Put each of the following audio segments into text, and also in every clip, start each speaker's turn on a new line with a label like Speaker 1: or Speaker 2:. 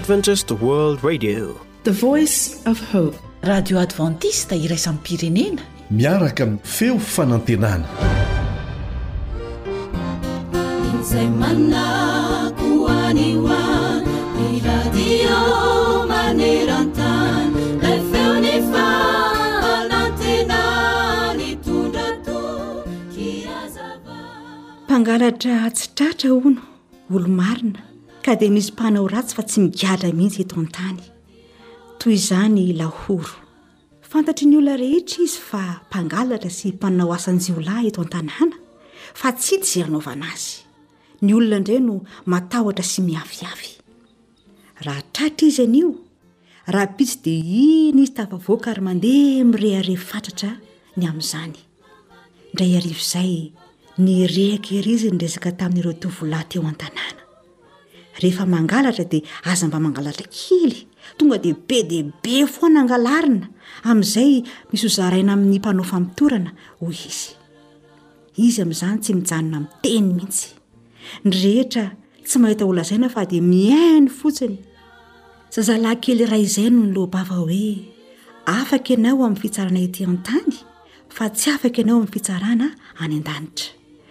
Speaker 1: Adventist World Radio,
Speaker 2: the voice of hope.
Speaker 3: Radio Adventista iraisam pirenena
Speaker 4: miaraka amin'ny feo fanantenana.
Speaker 5: Mpangalatra tsy tratra ono olo-marina ka dia misy mpanao ratsy fa tsy migadra mihitsy eto an-tany. Toy izany lahoro. Fantatry ny olona rehetra izy fa mpangalatra sy mpanao asan-jiolahy eto an-tanàna, fa tsy izay anaovana azy. Ny olona indray no matahotra sy miafiafy. Raha tratra izy anio, raha pitsy dia iny izy tafavoaka ary mandeha mirehare fatratra ny amin'izany. Indray arivo izay ny rehaka ery izy ny resaka tamin'ireo tovolahy teo an-tanàna. Rehefa mangalatra dia aza mba mangalatra kely, tonga dia be foana angalarina, amin'izay misy hozaraina amin'ny mpanao famitorana hoy izy. Izy amin'izany tsy mijanona amin'ny teny mihitsy. Ny rehetra tsy mahita olazaina fa dia mihaino fotsiny. Zazalahy kely iray izay no niloham-bava hoe afaka ianao amin'ny fitsarana ety an-tany fa tsy afaka ianao amin'ny fitsarana any an-danitra.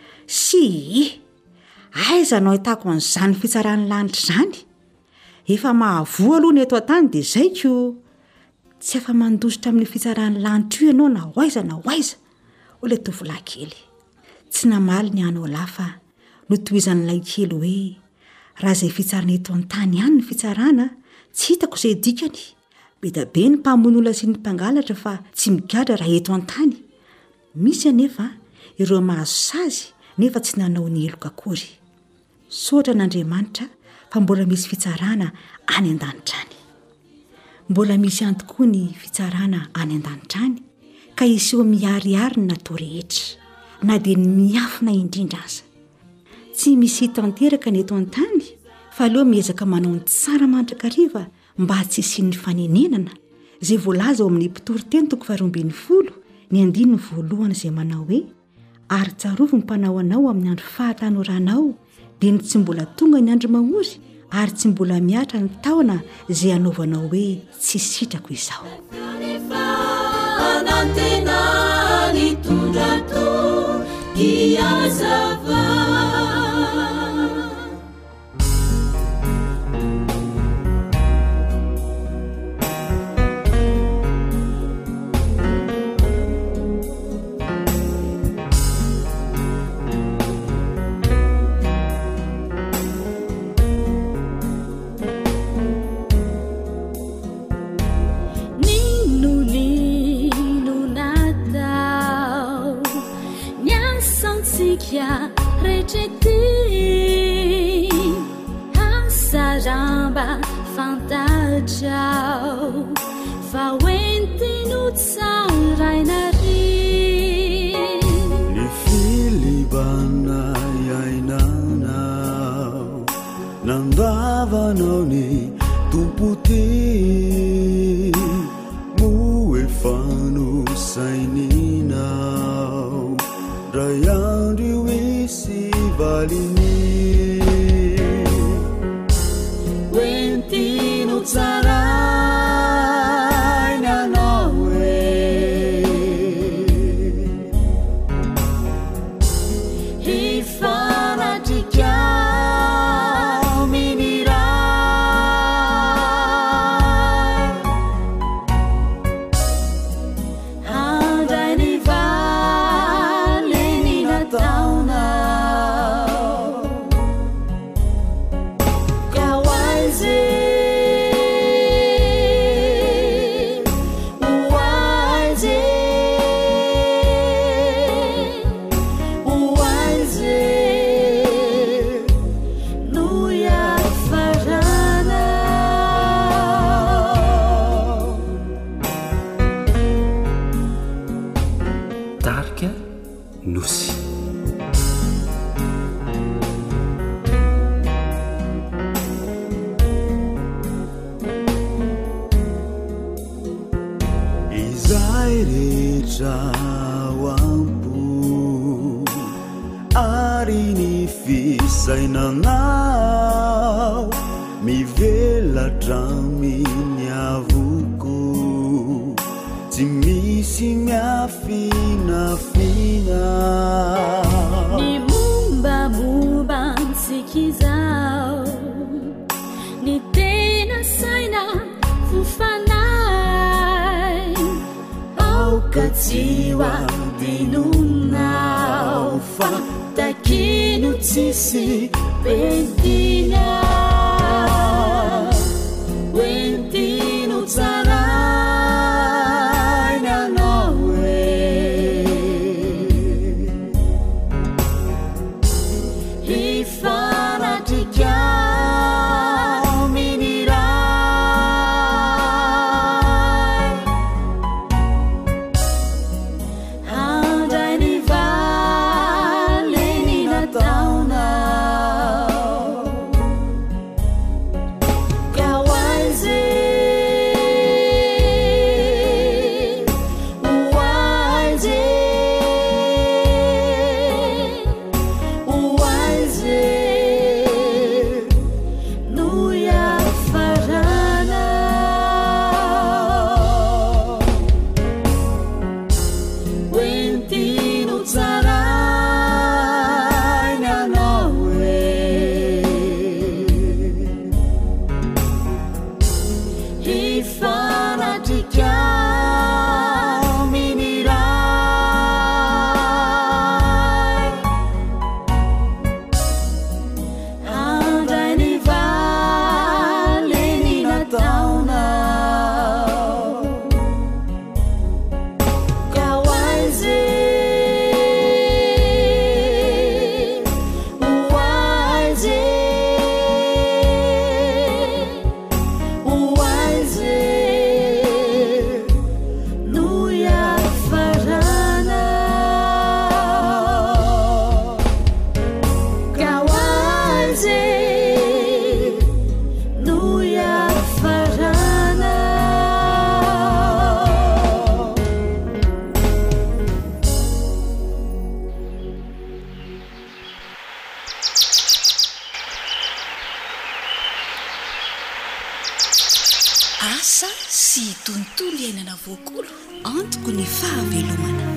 Speaker 5: Aiza no ahitako an'izany fitsarany lanitra izany? Efa mahavoa aloha ny eto an-tany dia izay koa. Tsy afa mandositra amin'ny fitsarany lanitra io ianao na hoaiza. Olay tovolahy kely. Tsy namaly ny anao lafa notohizan'ilay kely hoe raha izay fitsarana eto an-tany ihany ny fitsarana, tsy hitako izay dikany. Be da be ny mpamono olona sy ny mpangalatra fa tsy migadra raha eto an-tany. Misy anefa ireo mahazo sazy nefa tsy nanao ny eloka akory. Sotra n'Andriamanitra fa mbola misy fitsarana any an-danitra any. Mbola misy ihany tokoa ny fitsarana any an-danitra any, ka iseho miariary ny natao rehetra, na dia ny miafina indrindra aza. Tsy misy tanteraka ny eto an-tany, fa aleo miezaka manao ny tsara mandrakariva mba tsy hisian'ny fanenenana, izay voalaza ao amin'ny Mpitoriteny 2:20, ny 9 izay manao hoe ary tsarovy ny mpanao anao amin'ny andro fahatanoranao, dia ny tsy mbola tonga ny andro mamory ary tsy mbola miatra ny taona izay anaovanao hoe tsy sitrako izao.
Speaker 6: Saramba fantachao fa wentinu tsarainari
Speaker 7: ni filibana yainanao nandavanao ni tumputi muefanu saininao rayandri wisi valini Sarayna nawe hifana tika minira handani vale ni natauna kawaze sainanao mivelatra-miny avoko tsy misy miafinafina
Speaker 6: ny mombamomba nsikizao ny tena saina fofanay
Speaker 7: aokatsiwa dinonao fa takino tsisy pentina wentino tsarainy anao hifanatrikao miniray handray ny valeny nataonao kaoaize oaize oaize no iafarana wentino tsarainy anao hifanatrikao miniray handray ny valeny nataonao kaoaize oaize oaize no iafarana kaoaize no iafarana
Speaker 3: asa sy tontolo iainana voakolo antoko ny fahavelomana.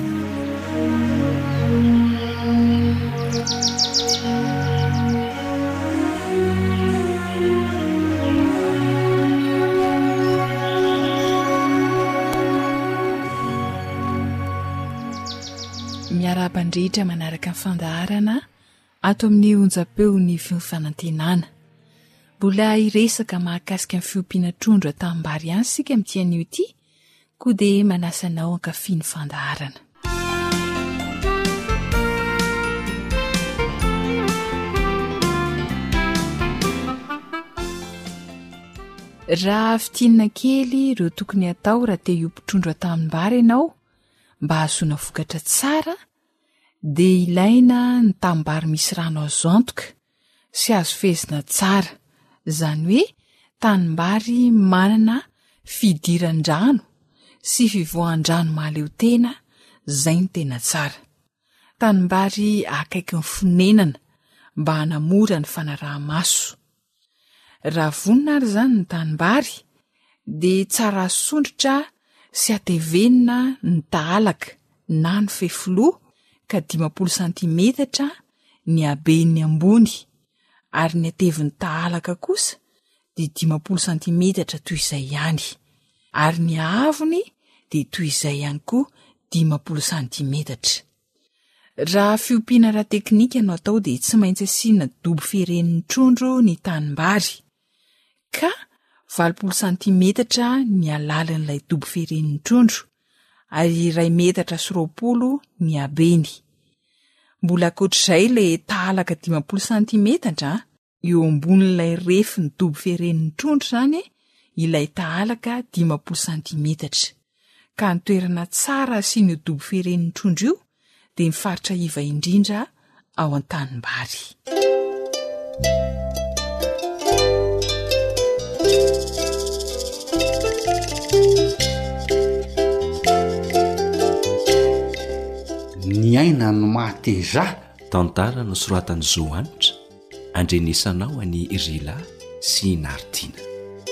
Speaker 2: miarabandritra manaraka ny fandaharana ato amin'ny onjapeo ny fifanantenana. Mbola iresaka mahakasika ny fiompiana trondro atambary ihany sika amin'itian'io ity, koa dia manasanao ankafy ny fandaharana. Raha fitinana kely ireo tokony atao raha te hiompi trondro atambary ianao mba hahazoana vokatra tsara, dia ilaina ny tambary misy rano azo antoka sy azo fezina tsara, izany hoe tanimbary manana fidiran-drano sy fivoahan-drano mahaleo tena, izay ny tena tsara. Tanimbary akaiky ny fonenana mba hanamora ny fanaraha-maso. Raha vonina ary izany ny tanimbary dia tsara asondrotra sy atevenina ny tahalaka na ny fefoloha ka 50 santimetatra ny habeny ambony, ary ny atevin'ny tahalaka kosa dia 50 santimetatra toy izay ihany, ary ny ahavony dia toy izay ihany koa 50 santimetatra. Raha fiompiana ara teknika no atao dia tsy maintsy asiana dobo fiheren'ny trondro ny tanimbary, ka 20 santimetatra ny alalan'ilay dobo fiheren'ny trondro, ary 2 metatra sy 20 ny habeny. Mbola ankoatr'izay ilay tahalaka 50 santimetatra eo ambonin'ilay refy ny dobo fiheren'ny trondro izany ilay tahalaka 50 santimetatra, ka ny toerana tsara asiana io dobo fiheren'ny trondro io dia mifaritra iva indrindra ao an-tanimbary.
Speaker 1: ny aina no mahateza
Speaker 4: tantara no soratany Zoanitra, andrenisanao any Rila
Speaker 1: sy naritiana.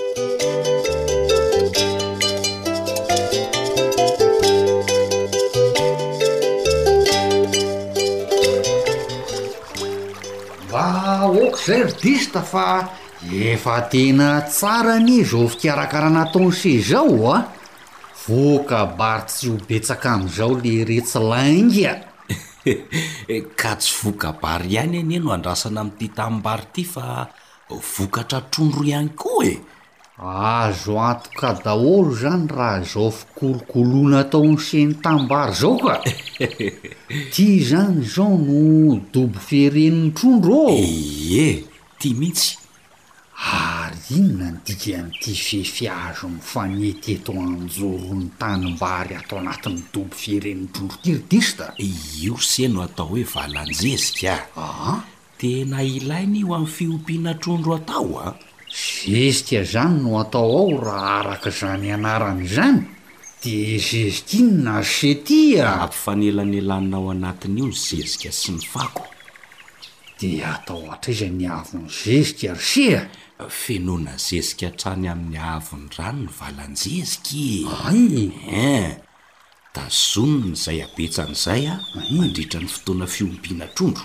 Speaker 8: mba oko zay ridista fa efa tena tsara ny zao fikarakara nataony se zao a voka bary tsy ho betsaka am'izao le retsy lainga
Speaker 1: ka tsy voka-bary ihany anie no andrasana amin'ity tamimbary ity fa vokatra trondro ihany koa e
Speaker 8: azo antoka daholo zany raha zao fikolokoloana ataony seny tambary zao ka ty zany zao no dobo fereniny trondro ô
Speaker 1: ie ty mihitsy
Speaker 8: ary inona ny dika am'ty fefiazo mifanety eto anjorony tanimbary atao anatin'ny dobo fereniny trondro ty ridista
Speaker 1: io se no atao hoe valanjezika tena ilainy io amin'ny fiompiana trondro atao a
Speaker 8: zezika zany no atao ao raha araka zany anarany zany de zezika inona se tya
Speaker 1: ampifanelanelanina ao anatin'io ny zezika sy ny fako
Speaker 8: de atao atraiza ny avony zezika ry sea
Speaker 1: fenona zezika trany amin'ny avony rano ny valanjeziky
Speaker 8: ay
Speaker 1: tazoniny zay abetsan'izay a mandritra ny fotoana fiompiana trondro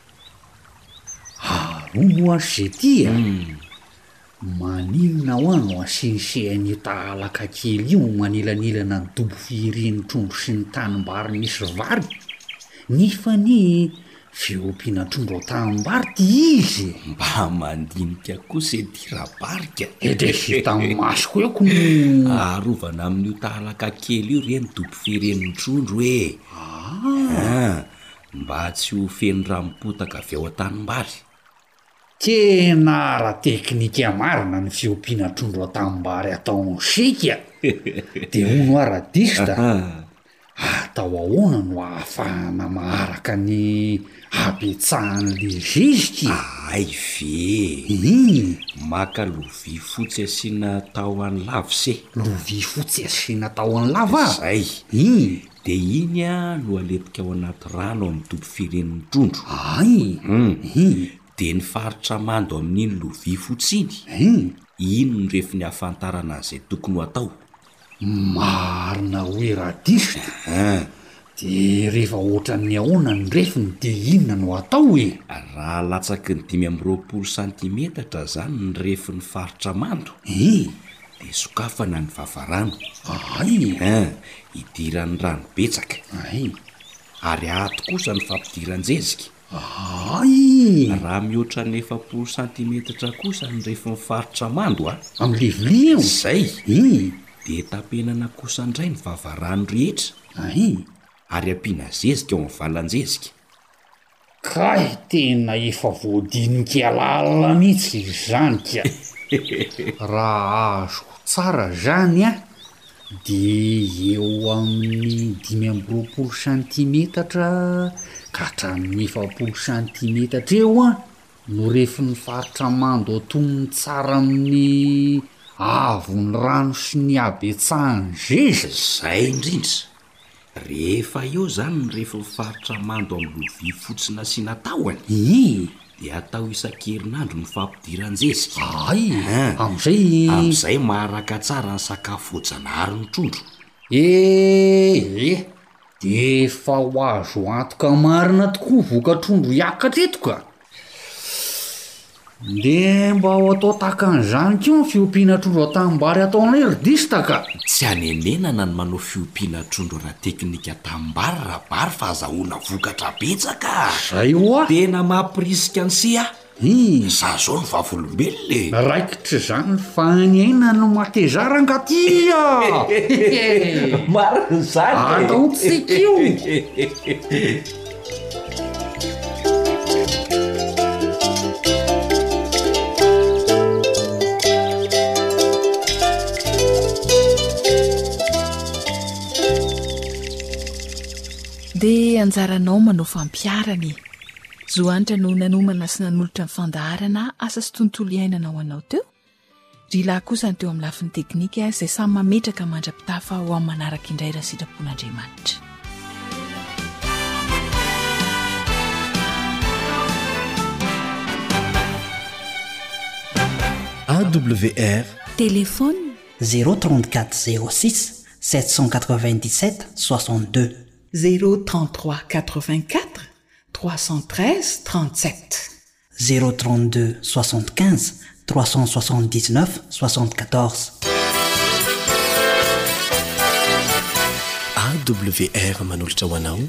Speaker 8: aromoa ze tya maninona ho ano asinisehany tahalaka kely io manelanelana ny dobo firen'ny trondro sy ny tanimbary misy vary nefa ny fiompiana trondro ao tanimbary ty izy
Speaker 1: mba mandinika kosa ety rabarika
Speaker 8: ede sy tamin'ny masoko eko no
Speaker 1: arovana amin'io tahalaka kely io reny dobo firen'ny trondro e mba tsy ho feno raha-mipotaka avy ao an-tanimbary
Speaker 8: tena ara-teknika marina ny fiompiana trondro atanimbary ataony sika de ono aradista atao ahoana no ahafahana maharaka ny habetsahan'le zezika
Speaker 1: ay ve maka lovia fotsy asiana tahoany lava se
Speaker 8: lovia fotsy asiana tahoany lava
Speaker 1: zay de iny a no aletika ao anaty rano amin'ny dobo firen'ny trondro de ny faritra mando amin'iny lovia fotsy iny ino ny refi ny ahafantarana an'izay tokony ho atao
Speaker 8: marina hoe radista de rehefa ohatran'ny ahoana ny refiny de inona no atao e
Speaker 1: raha latsaky ny 5 santimetatra zany ny refin'ny faritra mando de sokafana ny vavarano idiran'ny rano betsaka ary ato kosa ny fampidiran-jezika raha mihoatra ny 7 santimetatra kosa ny refin'ny faritra mando
Speaker 8: am'le vilia eo
Speaker 1: zay de tapenana kosa indray ny vavarano rehetra ary ampiana zezika ao amin'ny valanjezika
Speaker 8: kay tena efa voadinika lalina mihitsy zany ka raha azoko tsara zany a de eo amin'ny 5 santimetatra ka hatramin'ny 7 santimetatra eo a no refin'ny faritra mando atonony tsara amin'ny avony rano sy ny abetsahany zeza
Speaker 1: zay indrindra rehefa eo zany ny rehefa faritra mando amin'ny lovia fotsy nasiana tahony de atao isan-kerinandro ny fampidiran-jezika am'izay maharaka tsara ny sakafo voajanahary ny trondro
Speaker 8: de efa ho azo antoka marina tokoa voka-trondro hiakatra eto ka de mba ho atao takan'izany keo ny fiompiana trondro atanimbary ataonay ridista ka
Speaker 1: tsy hanenenana ny manao fiompiana trondro raha teknika tanimbary raha bary fa azahoana vokatra betsaka
Speaker 8: zay oa
Speaker 1: tena mampirisika ny se za zao ny vavolombelona
Speaker 8: raikitra zany fa ny aina no matezaranga tya
Speaker 1: mariny zany
Speaker 8: ataotsika io
Speaker 2: de anjaranao manao fampiarany zoanitra no nanomana sy nanolotra ny fandaharana asa sy tontolo iainana ho anao teo ry lahy kosa ny teo amin'ny lafin'ny teknika izay samy mametraka mandra-pitafa ho amin'ny manaraka indray raha sitrapon'andriamanitra
Speaker 4: AWR
Speaker 3: Téléphone
Speaker 9: 034 06 797 62
Speaker 2: 033 84 313 37
Speaker 9: 032 75 379 74
Speaker 4: AWR manolotra ho anao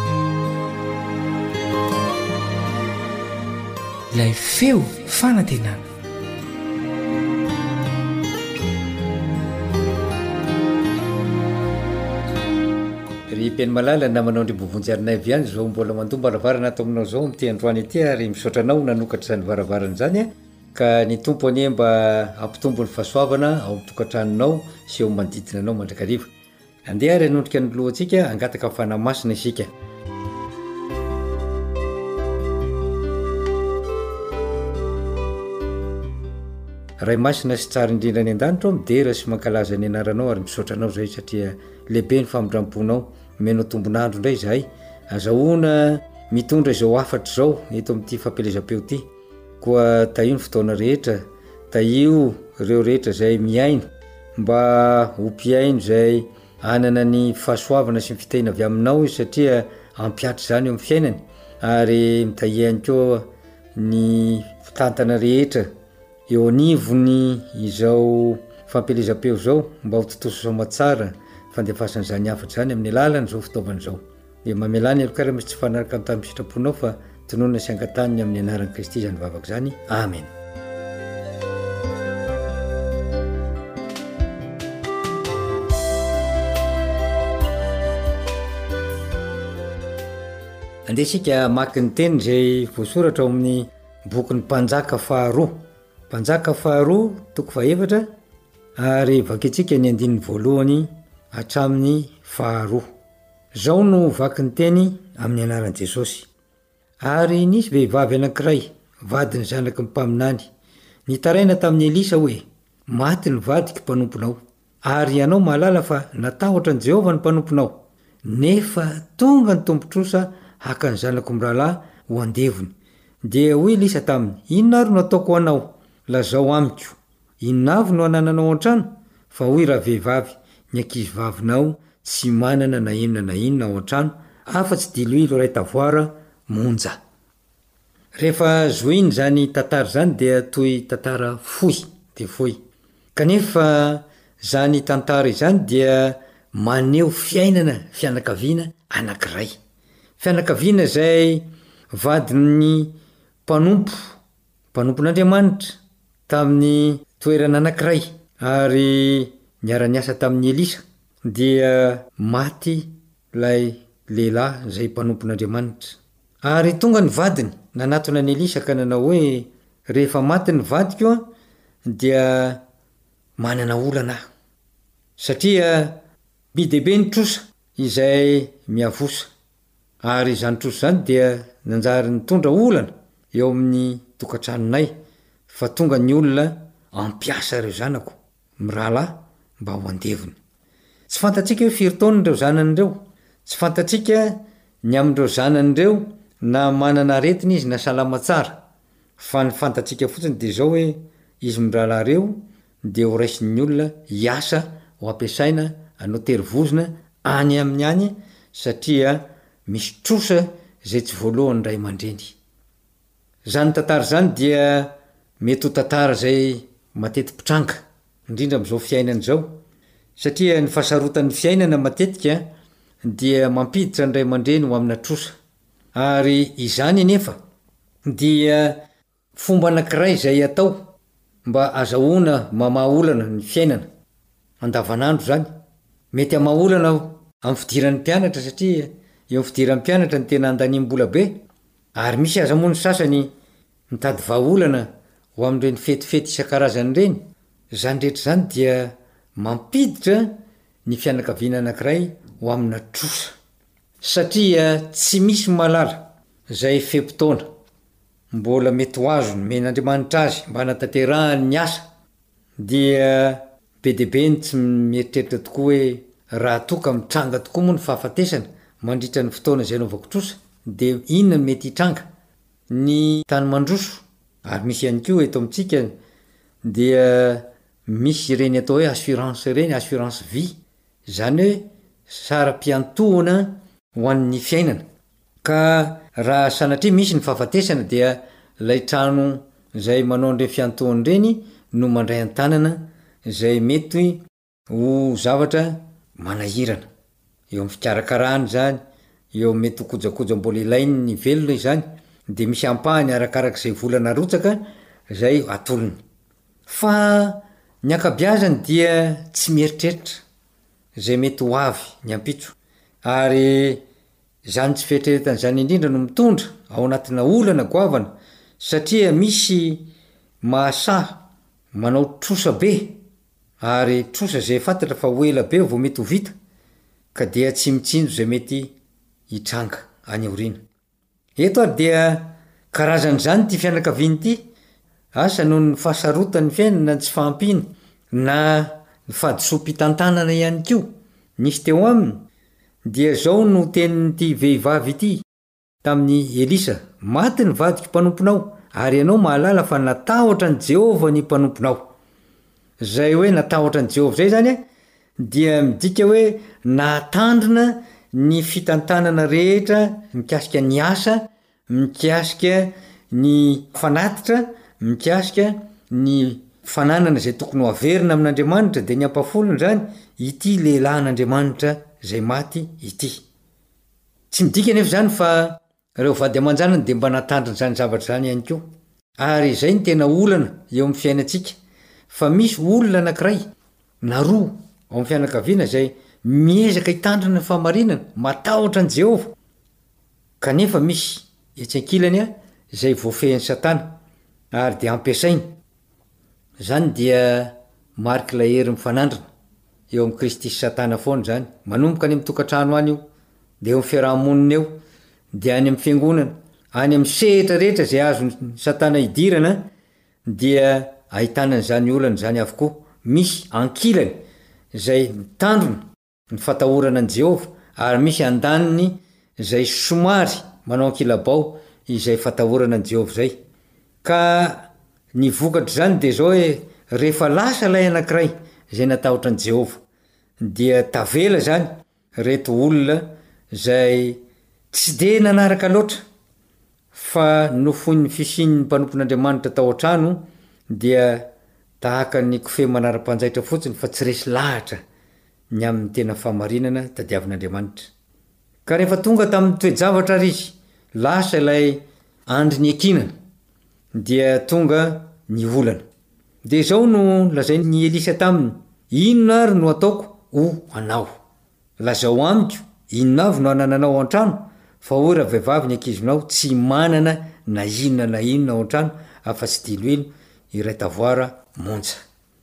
Speaker 2: ilay feo fanantenana
Speaker 10: ry mpiany malala na manao ndry bovonjyarinay avy any zao mbola mandomba ravarana ato aminao zao mity androany ty ary misaotranao nanokatra zany varavarana zany a ka ny tompo anie mba ampitombo ny fahasoavana ao mitokantranonao sy eo manodidina anao mandrakariva andeha ary anondrika ny lohantsika angataka fanamasina isika ray masina sy tsara indrindra ny an-danitra ao midera sy mankalaza ny anaranao ary misaotranao zay satria lehibe ny famindramponao menao tombonandro indray zahay azahoana mitondra izao afatra zao eto amin'ity fampelezam-peo ty koa taio ny fotoana rehetra taio reo rehetra zay miaino mba hompiaino zay anana ny fahasoavana sy mifitahina avy aminao izy satria ampiatry zany eo amin'ny fiainany ary mitahiany koa ny fitantana rehetra eo anivony izao fampelezam-peo zao mba ho totoso somatsara fandefasan'izany afatra zany amin'ny alalany zao fitaovana zao dia mamelany alokara misy tsy fanaraka amin'ny tamin'ny sitraponao fa tononona sy angataniny amin'ny anaran'i Kristy zany vavaka zany amen. Andesika maky ny teny zay voasoratra ao amin'ny bokin'ny mpanjaka faharoa mpanjaka faharoa toko fahaefatra ary vakitsika ny andininy voalohany hatramin'ny faharoa zao no vaky ny teny amin'ny anaran'i Jesosy. Ary nisy vehivavy anankiray vadiny zanaky ny mpaminany nitaraina tamin'ny Elisa hoe maty ny vadiky mpanomponao ary ianao mahalala fa natahotra ny Jehova ny mpanomponao nefa tonga ny tombotrosa haka ny zanako mirahalahy ho andevony. Dia hoy Elisa taminy, inona ary no ataoko anao? Lazao amiko, inona avy no anananao an-trano? Fa hoy raha vehivavy, ny ankizy vavinao tsy manana na inona na inona ao an-trano afa-tsy diloilo ray tavoara monja. Rehefa zoiny zany tantara zany dia toy tantara fohy de fohy. Kanefa zany tantara izany dia maneho fianakaviana anankiray. Fianakaviana zay vadiny mpanompon'Andriamanitra tamin'ny toerana anankiray ary niara-niasa tamin'ny Elisa dia maty lay lehilahy zay mpanompon'Andriamanitra. Ary tonga ny vadiny nanatona ny Elisa ka nanao hoe rehefa maty ny vadiko dia manana olana satria bidebe ny trosa izay miavosa. Ary zany trosa zany dia nanjary nitondra olana eo amin'ny tokantranonay fa tonga ny olona ampiasa reo zanako mirahalahy mba ho andevony. Tsy fantatsika hoe firy taona reo zanan'ireo, tsy fantatsika ny amindreo zanan'ireo na manana aretina izy na salama tsara, fa ny fantatsika fotsiny dia zao hoe izy mirahalahy reo dia ho raisin'ny olona hiasa ho ampiasaina anao terivozina any amin'ny any satria misy trosa zay tsy voalohany ray aman-dreny. Zany tantara zany dia mety ho tantara zay mateti-pitranga indrindra am'izao fiainana zao satria ny fahasarotan'ny fiainana matetika dia mampiditra ny ray aman-dreny ho amina trosa. Ary izany anefa dia fomba anankiray zay atao mba azahoana mamaolana ny fiainana andavanandro zany. Mety amaolana amin'ny fidiran'ny mpianatra satria eo amin'ny fidiran'ny mpianatra ny tena andanim-bola be, ary misy aza moa ny sasany mitady vahaolana ho amin'ireny fetifety isan-karazany ireny. Zany rehetra zany dia mampiditra ny fianakaviana anankiray ho amina trosa satria tsy misy malala zay fempotoana mbola mety ho azo men'Andriamanitra azy mba hanatanterahany ny asa. Dia be debe ny tsy mieritreritra tokoa hoe raha toka mitranga tokoa moa ny fahafatesana mandritra ny fotoana zay anaovako trosa dia inona mety hitranga? Ny tany mandroso. Ary misy ihany koa eto amintsika dia misy reny atao hoe assurance reny, assurance vie, zany hoe sara-piantohana ho an'ny fiainana. Ka raha sanatria misy ny fahafatesana dia lay trano zay manao an'ireny fiantohany reny no mandray an-tanana zay mety ho zavatra manahirana, eo amin'ny fikarakarany zany, eo mety ho kojakoja mbola ilainy ny velona zany, de misy ampahany arakarak'izay volana rotsaka zay atolony. Fa ny akabiazany dia tsy mieritreritra zay mety ho avy ny ampitso, ary zany tsy fieritreretany zany indrindra no mitondra ao anatina olana goavana, satria misy mahasaha manao trosa be, ary trosa zay fantatra fa hoela be vao mety ho vita, ka dia tsy mitsinjo zay mety hitranga any aorina. Eto ary dia karazany zany ty fianakaviany ty, asa noho ny fahasarotan'ny fiainana tsy fahampiana na ny fahadisom-pitantanana ihany ko nisy teo aminy, dia zao no tenin'ity vehivavy ity tamin'ny Elisa: maty ny vadiko mpanomponao, ary ianao mahalala fa natahotra ny Jehova ny mpanomponao. Zay hoe natahotra ny Jehova zay zany dia midika hoe natandrona ny fitantanana rehetra mikasika ny asa, mikasika ny fanatitra, mikasika ny fananana zay tokony ho averina amin'Andriamanitra, de ny ampafolony zany ity lehilahin'Andriamanitra zay maty ity. Tsy midika nefa zany fa reo vady aman-janany de mba natandriny zany zavatra zany ihany ko, ary zay ny tena olana eo amin'ny fiainatsika. Fa misy olona anankiray na roa ao amin'ny fianakaviana zay miezaka hitandrina ny fahamarinana, matahotra ny Jehova, kanefa misy etsi-ankilany zay voafehin'ny Satana ary de ampiasainy. Zany dia mariky la hery mifanandrina eo amin'ny Kristy sy Satana foana zany, manomboka any amin'ny tokantrano any io, de eo amin'ny fiarahamonina eo, de any amin'ny fiangonana, any amin'ny sehatra rehetra zay azo Satana idirana, dia ahitanany zany olana zany avokoa. Misy ankilany zay mitandrona ny fatahorana ny Jehova, ary misy andaniny zay somary manao ankilabao izay fatahorana ny Jehova zay. Ka ny vokatra zany de zao hoe rehefa lasa lay anankiray zay natahotra ny Jehova, dia tavela zany reto olona zay tsy de nanaraka loatra, fa nofon'ny fisian'ny mpanompon'Andriamanitra tao an-trano, dia tahaka ny kofehy manara-panjaitra fotsiny fa tsy resy lahatra ny amin'ny tena fahamarinana tadiavin'Andriamanitra. Ka rehefa tonga tamin'ny toe-javatra ary izy, lasa ilay andry ny ekinana, dia tonga ny olana. De zao no lazay ny Elisa taminy: inona ary no ataoko ho anao? Lazao amiko inona avy no anananao an-trano, fa hoy raha vehivavy ny ankizinao tsy manana na inona ao an-trano afa-tsy diloilo iray tavoara monja.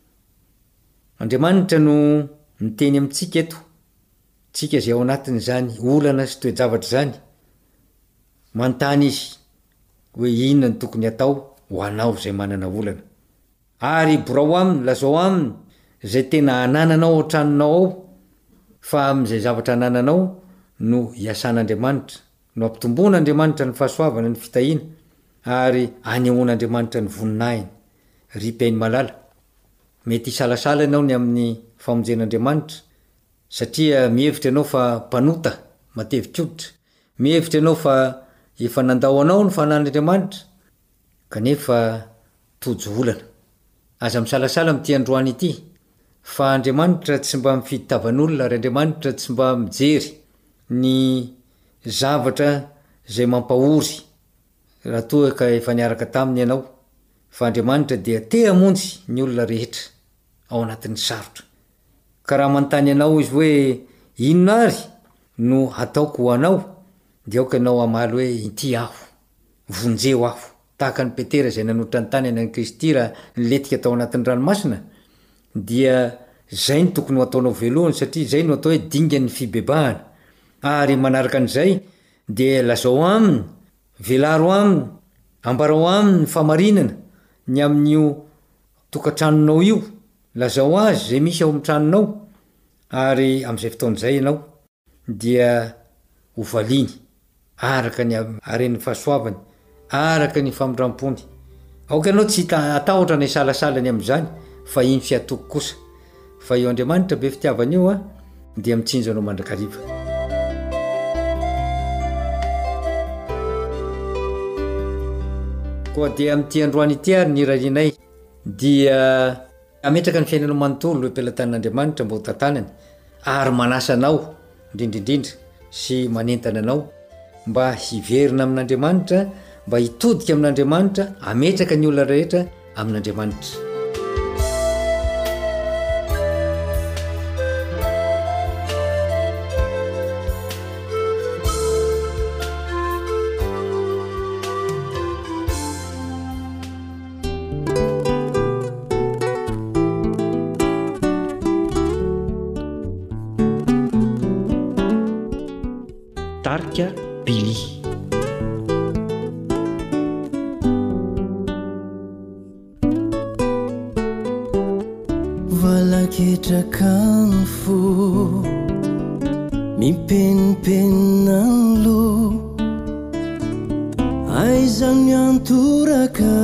Speaker 10: Andriamanitra no miteny amintsika eto, tsika zay ao anatin'izany olana sy toe-javatra zany, manontany izy hoe inona ny tokony atao ho anao zay manana olana, ary borao aminy, lazao aminy zay tena anananao an-tranonao ao, fa amin'izay zavatra anananao no iasan'Andriamanitra, no ampitomboan'Andriamanitra ny fahasoavana, ny fitahiana, ary anehoan'Andriamanitra ny voninahiny. Ripainy malala. Mety isalasala ianao ny amin'ny famonjen'Andriamanitra, satria mihevitra ianao fa mpanota matevik-koditra, mihevitra ianao fa efa nandao anao ny fanan'Andriamanitra, kanefa tojo olana. Aza misalasala amin'ity androany ity, fa Andriamanitra tsy mba mifidy tavan'olona, ary Andriamanitra tsy mba mijery ny zavatra zay mampahory raha toa ka efa niaraka taminy ianao, fa Andriamanitra dia te hamonjy ny olona rehetra ao anatin'ny sarotra. Ka raha manontany ianao izy hoe inona ary no ataoko ho anao, dia aoka ianao amaly hoe ity aho, vonjeo aho, tahaka ny Petera zay nanotra ny tany any Kristy raha niletika tao anatin'ny ranomasina, dia zay ny tokony ho ataonao velohany, satria zay no atao hoe dingan'ny fibebahana. Ary manaraka an'izay dia lazao aminy, velaro aminy, ambarao aminy ny fahamarinana ny amin'io tokantranonao io, lazao azy zay misy ao amin'ny tranonao, ary amin'izay fotoan'izay ianao dia hovaliny araka ny aren'ny fahasoavany, araka ny famindram-pony, aoka ianao tsy atahotra ny salasalany am'izany fa iny fiatoko kosa fa io andriamanitra be fitiavana io a dia mitsinjo anao mandrakariva. koa dia amin'ity androany ity ary ny rarinay dia ametraka ny fiainanao manontolo ampelantan'andriamanitra mba ho tantanany ary manasanao indrindrindrindra sy manentana anao mba hiverina amin'andriamanitra, mba hitodika amin'andriamanitra, ametraka ny olona rehetra amin'andriamanitra.
Speaker 4: Tarka Billy.
Speaker 11: Valaketrakan fo mipenpennan lo aizany antoraka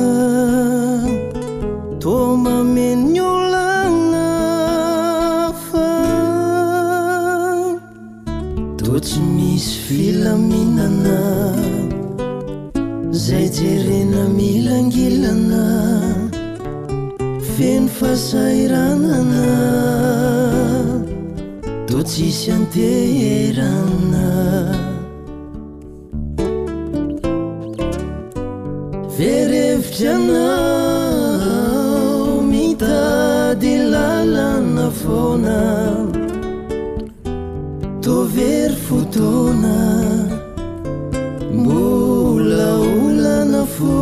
Speaker 11: tomamenyolana fa totsy misy filaminana zay jerena milangilana feno fasairanana totsisy anteherana verevitryanao mitady lalana foana tovery fotoana mbola olana fo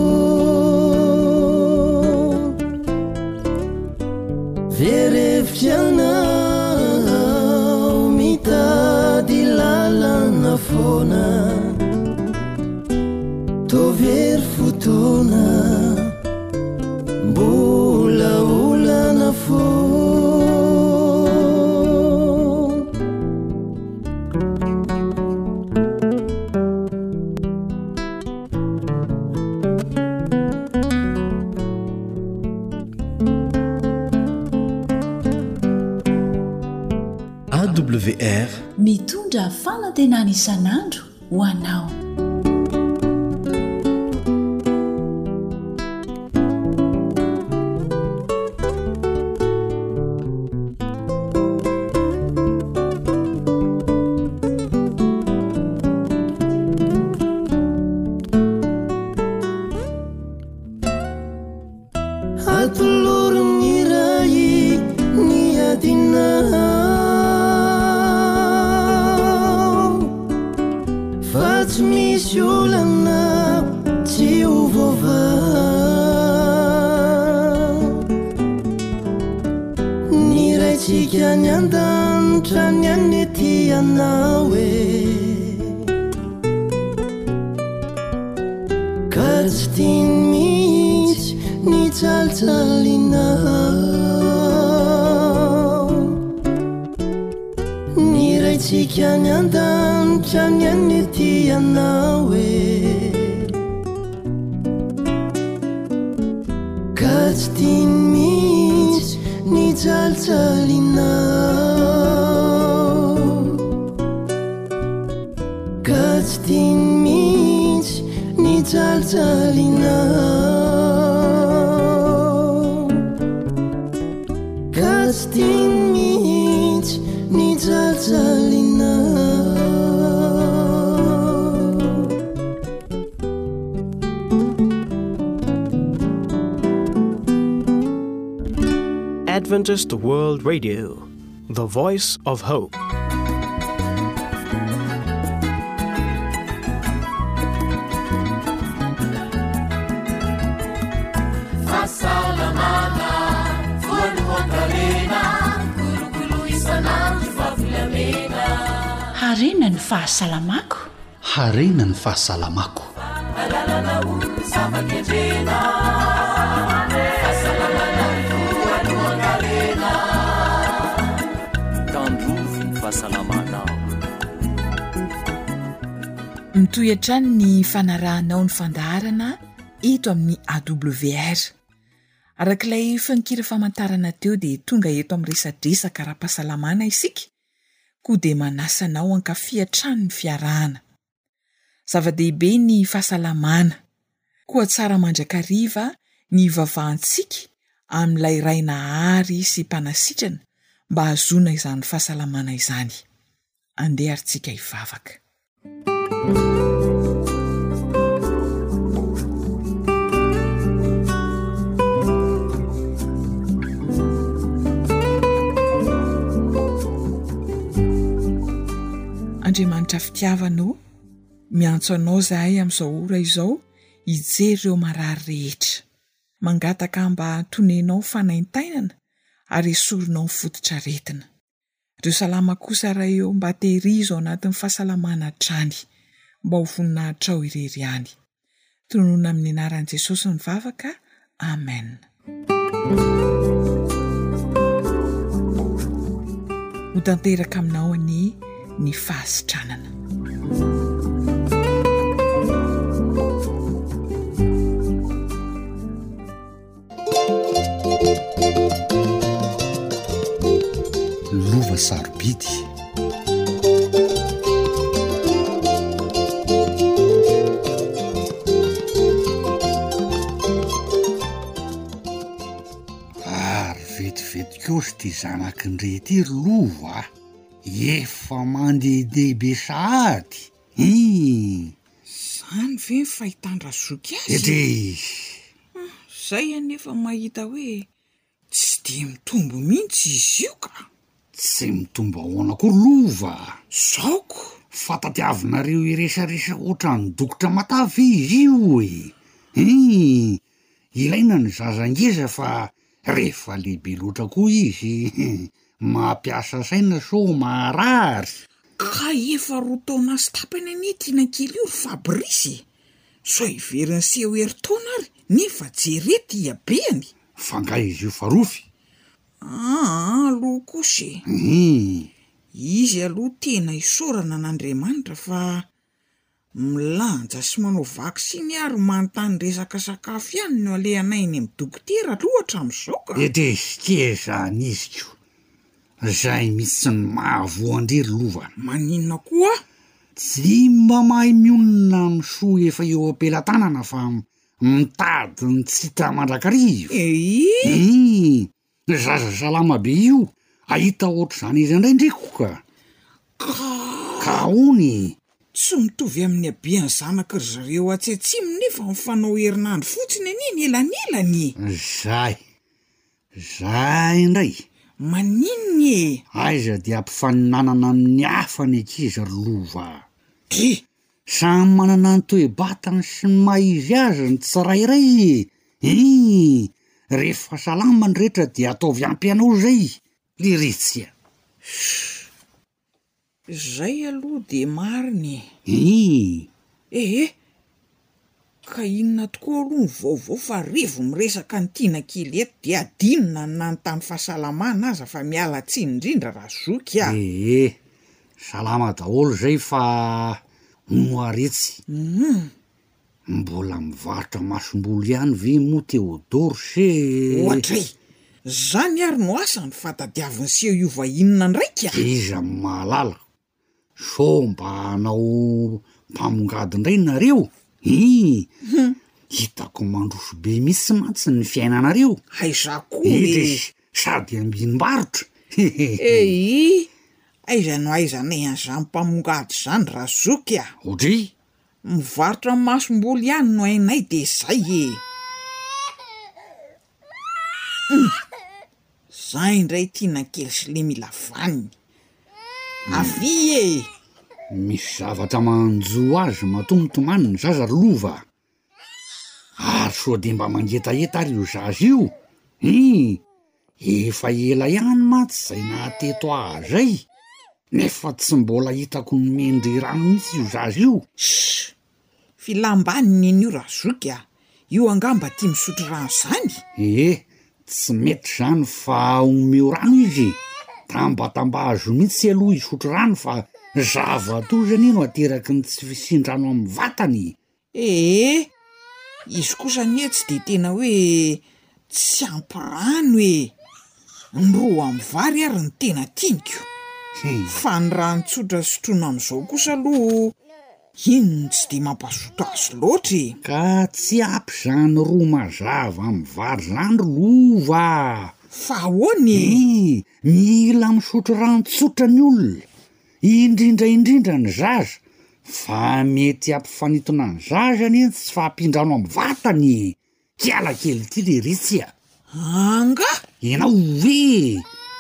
Speaker 11: verevitryanao mitady lalana foana tovery fotoana mbola olana fo
Speaker 4: AWR
Speaker 3: mitondra fanantenana isan'andro ho anao.
Speaker 12: Adventist World Radio, the voice of hope.
Speaker 3: Harena ny fahasalamako.
Speaker 8: Harena ny fahasalamako.
Speaker 2: Mitoy hatrany ny fanarahanao ny fandaharana eto amin'ny awr. Arak'ilay fankira famantarana teo dia tonga eto amin'ny resadresaka ara-pahasalamana isika, koa dia manasanao ankafia trano ny fiarahana. Zava-dehibe ny fahasalamana, koa tsara mandrakariva ny vavahantsika amin'ilay raina hary sy mpanasitrana mba hahazoana izany fahasalamana izany. Andeha arintsika hivavaka. Andriamanitra fitiavanao, miantso anao zahay amin'izao ora izao hijery ireo marary rehetra, mangataka mba tonenao fanaintainana ary esorinao fototra retina. Ireo salama kosa raha eo mba tehirizo ao anatin'ny fahasalamana trany, mba ho voninahitra ao irery ihany. Tonoina amin'ny anaran'i Jesosy ny vavaka. Amen. Ho tanteraka aminao ny fahasitranana.
Speaker 8: Lova sarobidy. Ary vetivety kosa ty zanakindre ty lova, efa mandehidehibe sahady.
Speaker 2: Zany ve ny fahitandra zoky azy?
Speaker 8: Ede
Speaker 2: zay anefa mahita hoe tsy dia mitombo mihitsy izy io ka.
Speaker 8: Tsy mitombo ahoana koa lova.
Speaker 2: Zaoko
Speaker 8: fa tadiavinareo iresaresa ohatrany dokotra matavy izy io e. Ilaina ny zazangeza fa rehefa lehibe loatra koa izy mampiasa saina so marary.
Speaker 2: Ka efa roa taona sy tapany anie tiana kely io ry Fabrisy. So iveriny seho herintaona ary nefa jerety iabeany.
Speaker 8: Fanga izy io farofy.
Speaker 2: Aloha kosa izy aloha tena isorana n'Andriamanitra fa milanja sy manao vaksiny ary manontany resaka sakafo ihany no alehanay ny amin'ny dokotera loatra amin'izao ka.
Speaker 8: Edeskeza niziko zay misy ny mahavoandrery lova.
Speaker 2: Maninona koa?
Speaker 8: Tsy mba mahay mionona misoa efa eo ampelantanana fa mitady ny tsy hita mandrakarivo. Zaza salama be io ahita ohatr'izany izy indraindreko ka. Ka hony
Speaker 2: tsy mitovy amin'ny abeany zanaka ry zareo atsetsimy nefa mifanao herinandro fotsiny aniny elanelany.
Speaker 8: Zay indray.
Speaker 2: Maninona e?
Speaker 8: Aiza dia ampifaninanana amin'ny hafa ny ankizy ry lova. Samy manana ny toe-batany sy ny maizy azy ny tsirairay. Rehefa salama ny rehetra dia ataovy ampy anao zay. Liritsia.
Speaker 2: Zay aloha dia mariny. Ka inona tokoa aloha ny vaovao fa revo miresaka ny tiana kely eto dia adinona ny nanontany fahasalamana aza fa miala tsiny indrindra raha zoky a.
Speaker 8: Salama daholo zay fa moaretsy. Mbola mivarotra masom-bolo ihany ve moa Théodore se?
Speaker 2: Ohatray zany ary no asany fatadiaviny seho io vahinona ndraika.
Speaker 8: Iza mahalala so mba hanao mpamongady indray nareo. Hitako mandroso be mihitsy mantsy ny fiainanareo.
Speaker 2: Aiza koa
Speaker 8: sady ambinimbarotra.
Speaker 2: Aiza no aizanay an'izany mpamongady zany raha zoky a.
Speaker 8: Odry
Speaker 2: mivarotra masom-bolo ihany no hainay de zay zay indray tiana kely sy le mila vaniny. Avy
Speaker 8: misy zavatra manjo azy matomtomany ny zaza ry lova. Ary so de mba mangetaheta ary io zaza io. Efa ela ihany matsy zay nahateto zay nefa tsy mbola hitako ny mendry rano mihitsy io zaza io.
Speaker 2: Filambaniny iny io raha zoky a. Io angamba tia misotro rano zany.
Speaker 8: Tsy mety zany fa omeo rano izy. Tambatambazo mihitsy aloha isotro rano fa zava-tozany no ateraky ny tsy fisin-drano amin'ny vatany.
Speaker 13: izy kosa ny tsy de tena hoe tsy ampirano hoe ndroa amin'ny vary ary ny tena tianiko fa ny rano-tsotra sotroina amin'izao kosa aloha iny tsy de mampazoto azy loatra
Speaker 8: ka tsy ampy zany roa mazava amin'ny vary zany lova
Speaker 13: fa ahoany
Speaker 8: mila misotro rano-tsotra ny olona indrindra ny zaza fa mety ampifanitona ny zaza ny tsy fahampindrano amin'ny vatany kiala kely ty le ritsya
Speaker 13: anga
Speaker 8: ianao hoe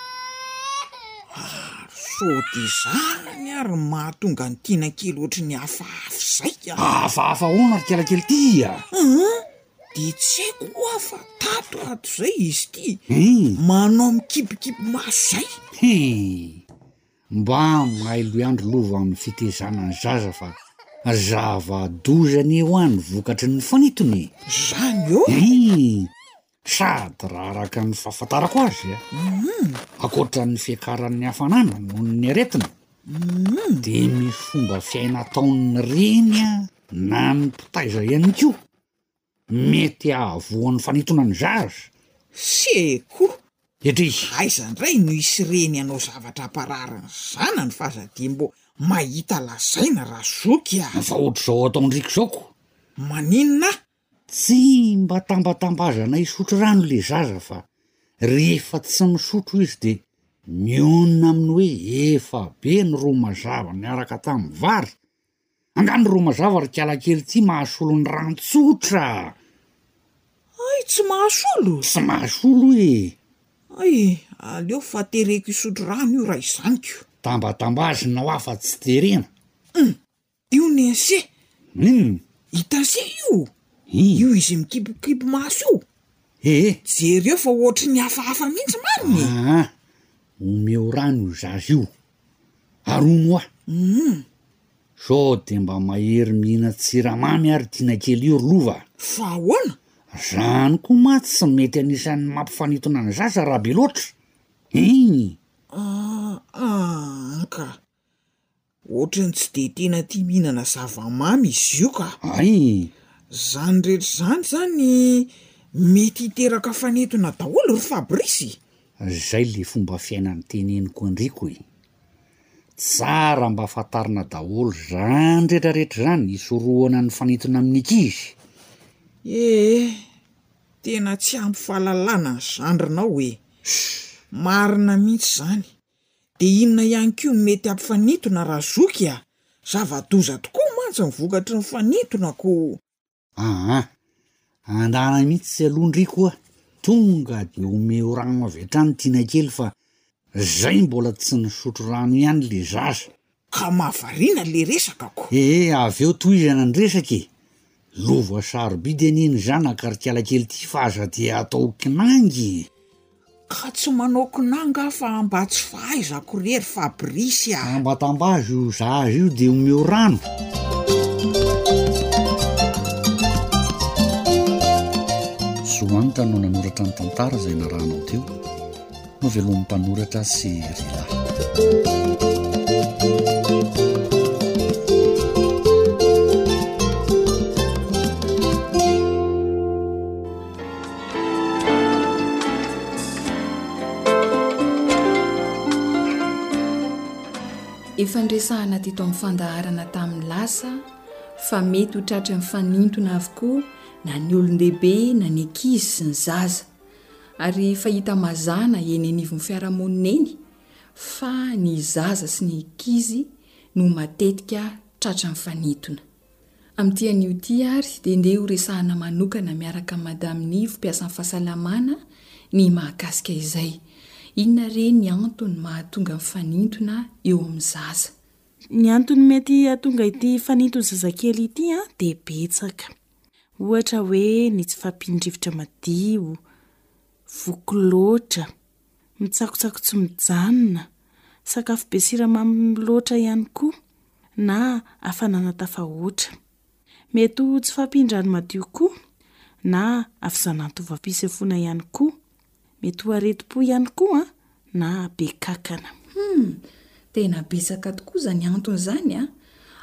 Speaker 13: so de zanany ary mahatonga ny tiana kely ohatry ny hafahafa zay
Speaker 8: hafahafa hoana ry kiala kely tya
Speaker 13: de tsy haiko hoa fa tato zay izy ty manao mikipikipi maso zay
Speaker 8: mba mailo iandro lova amin'ny fitezana ny zaza fa zava-dozany eo any vokatry ny fanitony
Speaker 13: zany eo
Speaker 8: sady raha araka ny fahafantarako azy akoatra ny fiakaran'ny hafanana noho ny aretina de misy fomba fiaina ataon'ny reny na ny mpitaiza ihany koa mety ahavoan'ny fanitona ny zaza
Speaker 13: seko
Speaker 8: etry
Speaker 13: aizandray no isy reny anao zavatra amparariny zanany fa zade mbo mahita lazaina raha zoky
Speaker 8: fa ohatr'izao ataondriko zaoko
Speaker 13: maninona
Speaker 8: tsy mba tambatambazana isotro rano le zaza fa rehefa tsy misotro izy de mionina amin'ny hoe efa be ny roa mazava miaraka tamin'ny vary angany roa mazava ry kiala kely ty mahasolo ny rano-tsotra
Speaker 13: ay tsy mahasolo
Speaker 8: tsy mahasolo
Speaker 13: ay aleo fa tereko isotro rano io raha izaniko
Speaker 8: tambatambazina ho afa tsy terena
Speaker 13: io nese hitase io izy mikipikipi maso io jereo fa ohatry ny hafahafa mihitsy mariny
Speaker 8: omeo rano io zazy io arono sao de mba mahery mihina tsiramamy ary tiana kely io lova
Speaker 13: fa ahoana
Speaker 8: zany koa maty sy mety anisan'ny mampifanitona ny zaza raha be loatra
Speaker 13: ka ohatrany tsy de tena tia mihinana zavamamy izy io ka zany rehetra zany mety hiteraka fanetona daholo ry Fabrisy
Speaker 8: zay le fomba fiainany teneniko andriko tsara mba fatarina daholo zany rehetrarehetra zany isorohana ny fanitona amin'ny ankizy
Speaker 13: tena tsy ampy fahalalana ny zandrinao marina mihitsy zany de inona ihany koa mety ampifanitona raha zoky zava-doza tokoa mantsy mivokatry ny fanitonako
Speaker 8: andana mihitsy sy alondriko tonga de omeo rano avy hatrany tiana kely fa zay mbola tsy nisotro rano ihany le zaza
Speaker 13: ka mahavariana le resakako
Speaker 8: avy eo toizana ny resaky lova sarobidy aniny zanaka ry kiala kely ty fa aza de atao kinangy
Speaker 13: ka tsy manao kinanga fa mba tsy fahaizako rery Fabrisy
Speaker 8: ambatambazy io zazy io de omeo rano soanitra no nanoratra ny tantara zay narahanao teo no velomin'ny mpanoratra sy rila
Speaker 2: efa ndresahana teto amin'ny fandaharana tamin'ny lasa fa mety ho tratra amin'ny fanintona avokoa na ny olon-dehibe na ny ankizy sy ny zaza ary fahita mazana eny anivon'ny fiarahamonina eny fa ny zaza sy ny ankizy no matetika tratra amin'ny fanintona amin'ity an'io ty ary dia ndeha ho resahana manokana miaraka madamy Nivo mpiasa amin'ny fahasalamana ny mahakasika izay inona re ny antony mahatonga amin'ny fanintona eo amin'ny zaza
Speaker 14: ny antony mety hatonga ity fanintony zazakely ity dia betsaka ohatra hoe ny tsy fampindrivotra madio voky loatra mitsakotsako tsy mijanona sakafo be siramamy loatra ihany koa na hafanana tafahoatra mety ho tsy fampindrany madio koa na afizanantovam-pisefona ihany koa mety ho areti-po ihany koa na be kakana
Speaker 2: tena betsaka tokoa zany antony zany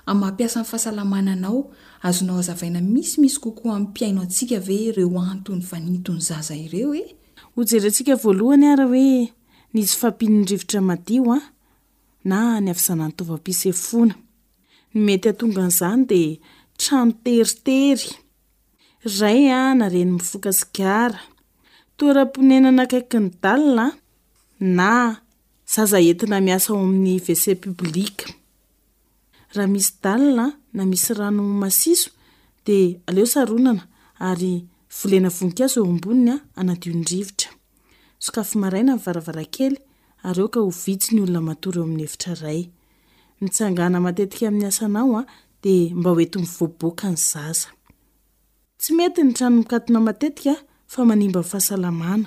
Speaker 2: amin'ny mampiasa ny fahasalamananao azonao azavaina misimisy kokoa amin'ny mpiaino antsika ve ireo antony fanintony zaza ireo e
Speaker 14: hojerentsika voalohany ara hoe nisy fampin'ny rivotra madio a na ny afizana ny tovam-pisefona ny mety atonga an'izany dia trano teritery ray a na reny mifoka sigara toeram-ponenana akaiky ny dalina na zaza entina miasa ao amin'ny WC publika raha misy dalina na misy rano masiso dia aleo saronana ary volena voninkazo eo amboniny anadio ny rivotra sakafo maraina ny varavarakely ary eo ka ho vitsy ny olona matory eo amin'ny efitra ray mitsangana matetika amin'ny asanao dia mba hoeto mivoaboaka ny zaza tsy mety ny trano mikatona matetika fa manimba ny fahasalamana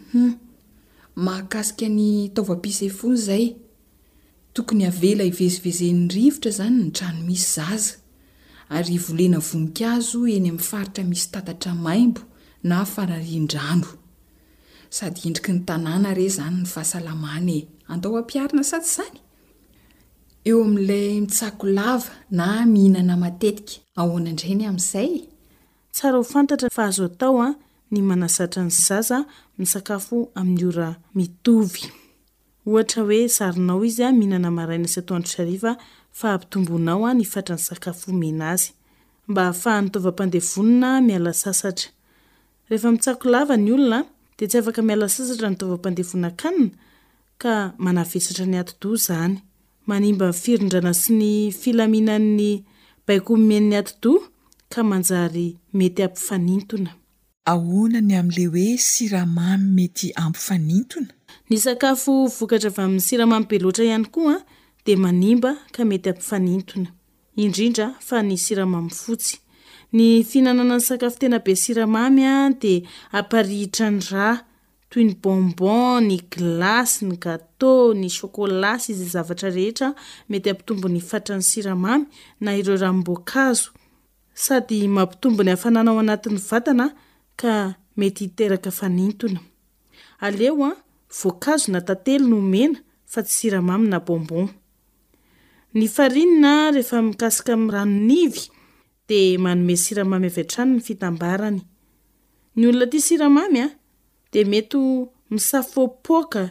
Speaker 2: mahakasika ny taovam-pisefony izay tokony avela hivezivezen'ny rivotra zany ny trano misy zaza ary volena voninkazo eny amin'ny faritra misy tatatra maimbo na fararian-drano sady endriky ny tanàna re zany ny fahasalamana andao ampiarina sady sany eo amin'ilay mitsako lava na mihinana matetika ahoana indrainy amin'izay
Speaker 14: tsara ho fantatra fa azo atao ny manasatra ny zaza misakafo amin'ny ora mitovy ohatra hoe zarinao izy mihinana maraina sy atoandro sy hariva fa ampitomboinao ny fatra ny sakafo omena azy mba ahafahany taovam-pandevonina miala sasatra rehefa mitsako lava ny olona dia tsy afaka miala sasatra ny taovam-pandevonina kanina ka manavesatra ny atidoha zany manimba ny firindrana sy ny filaminan'ny baiko omen'ny atidoha ka manjary mety ampifanintona
Speaker 13: ahoana ny amin'ilay hoe siramamy mety ampifanintona
Speaker 14: ny sakafo vokatra avy amin'ny siramamy be loatra ihany koa dia manimba ka mety ampifanintona indrindra fa ny siramamy fotsy ny fihinanana ny sakafo tena be siramamy dia aparihitra ny rà toy ny bonbon ny glasy ny gâteau ny chocolat sy izay zavatra rehetra mety ampitombo ny fatra ny siramamy na ireo ranom-boankazo sady mampitombo ny hafanana ao anatin'ny vatana ka mety hiteraka fanintona aleo voankazo na tantely no mena fa tsy siramamy na bonbon ny farinina rehefa mikasika amin'ny ranonivy dia manome siramamy avy hatrany ny fitambarany ny olona tia siramamy dia mety misafopoaka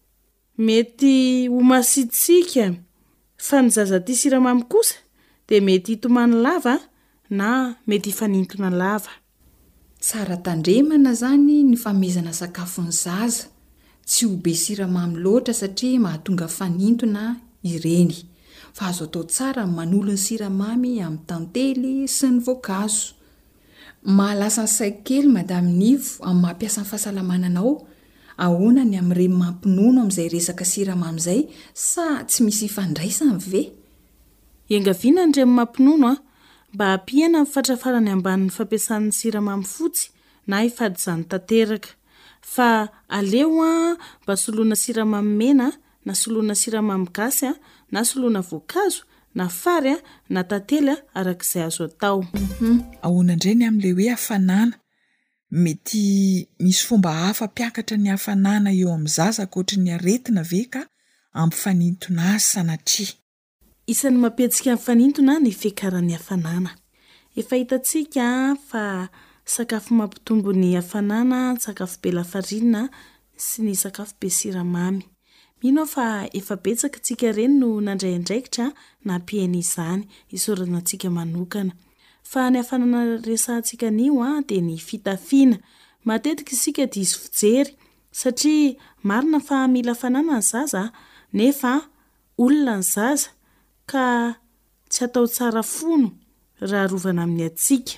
Speaker 14: mety ho masitsika fa ny zaza tia siramamy kosa dia mety hitomany lava na mety hifanintona lava
Speaker 2: tsara tandremana zany ny famezana sakafo ny zaza tsy ho be siramamy loatra satria mahatonga fanintona ireny fa azo atao tsara manolo ny siramamy amin'ny tantely sy ny voankazo mahalasa ny saiko kely madamy Nivo amin'ny mampiasa ny fahasalamananao ahoana ny amin'ireny mampinono amin'izay resaka siramamy izay sa tsy misy ifandraisany ve
Speaker 14: engaviana ny reny mampinono mba hampihana ny fatrafarany ambanin'ny fampiasan'ny siramamy fotsy na hifady izany tanteraka fa aleo mba soloana siramamy mena na soloana siramamy gasy na soloana voankazo na fary na tantely arak'izay azo atao
Speaker 13: ahoana indray ny amin'ilay hoe hafanana mety misy fomba hafa mpiakatra ny hafanana eo amin'ny zaza ankoatra ny aretina ve ka ampifanintona azy sanatria
Speaker 14: isan'ny mampetsika amin'ny fanintona ny fiakaran'ny hafanana efa hitantsika fa sakafo mampitombo ny hafanana sakafo be lafarinina sy ny sakafo be siramamy mino fa efa betsaka tsika reny no nandray andraikitra na ampiaina izany isorana antsika manokana fa ny hafanana resantsika anio dia ny fitafiana matetika isika dia izy fijery satria marina fa mila hafanana ny zaza nefa olona ny zaza ka tsy atao tsara fono raha rovana amin'ny atsika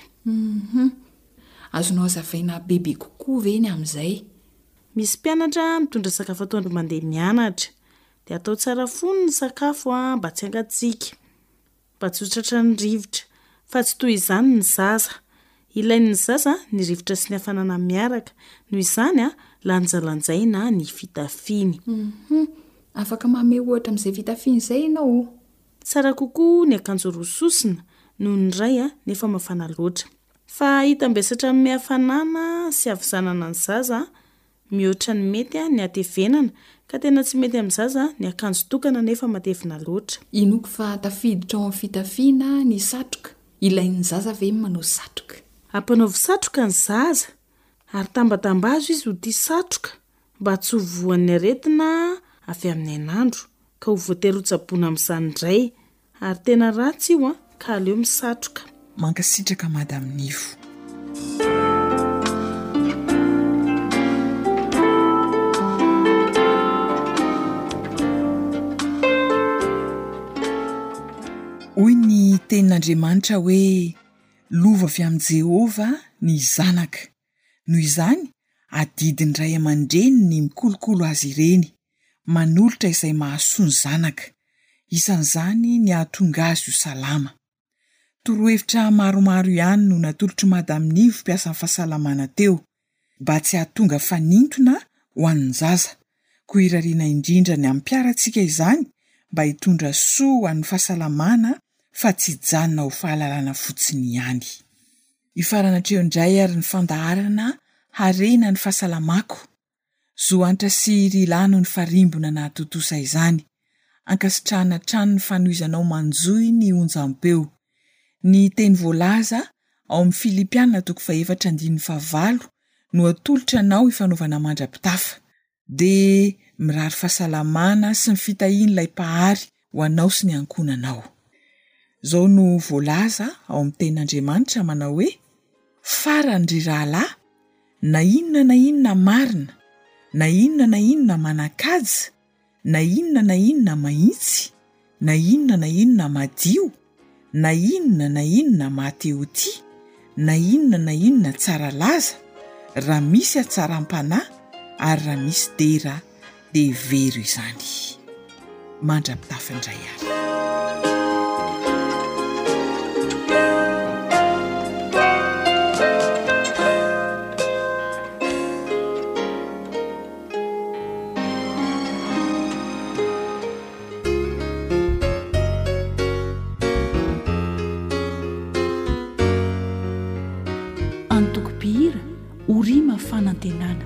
Speaker 2: azonao azavaina bebe kokoa ve ny amin'izay
Speaker 14: misy mpianatra mitondra sakafo atoandro mandeha mianatra dia atao tsara fono ny sakafo mba tsy hangatsika mba tsy hotratra ny rivotra fa tsy toy izany ny zaza ilain'ny zaza ny rivotra sy ny hafanana miaraka noho izany lanjalanjaina ny fitafiny
Speaker 2: afaka mame ohatra amin'izay fitafiny izay ianao
Speaker 14: tsara kokoa ny akanjo rososina noho ny ray nefa mafana loatra fa hita mbesatra amin'ny hafanana sy avizanana ny zaza mihoatra ny mety a ny atevenana ka tena tsy mety amin'zaza ny akanjo tokana nefa matevina loatra.
Speaker 2: Inoko fa tafiditra ao amin'ny fitafiana ny satroka, ilain'ny zaza ve manao satroka?
Speaker 14: Ampanaovy satroka ny zaza ary tambatambazo izy ho tia satroka mba tsy ho voan'ny aretina avy amin'ny ainandro ka ho voatery ho tsaboana amin'izany indray ary tena ratsy io ka aleo misatroka.
Speaker 13: Mankasitraka Madame Nivo. Hoy ny tenin'Andriamanitra hoe lova avy amin'i Jehova ny zanaka. Noho izany adidiny ray aman-dreny ny mikolokolo azy ireny, manolotra izay mahasoa ny zanaka. Isan'izany ny ahatonga azy ho salama. Torohevitra maromaro ihany no natolotry Madame Nivo mpiasa amin'ny fahasalamana teo, mba tsy hahatonga fanintona ho an'ny zaza. Koa irariana indrindra ny ampiarantsika izany mba hitondra soa ho an'ny fahasalamana fa tsy janona ho fahalalana fotsiny ihany. Ifarana hatreo indray ary ny fandaharana harena ny fahasalamako. Zoanitra sy rilano ny farimbona na totosa izany. Ankasitrahana trano ny fanohizanao manjoy ny onjam-peo. Ny teny voalaza ao amin'ny Filipianina 4:4 no atolotra anao ifanaovana mandrapitafa, dia mirary fahasalamana sy ny fitahian'ilay pahary ho anao sy ny ankonanao. Zao no voalaza ao amin'ny tenin'Andriamanitra manao hoe farandry rahalahy, na inona marina, na inona manakaja, na inona mahitsy, na inona madio, na inona mateoti, na inona tsara laza, raha misy atsaram-panahy ary raha misy dera dia vero izany. Mandrapitafa indray ary.
Speaker 3: Antokopihira orima fanantenana.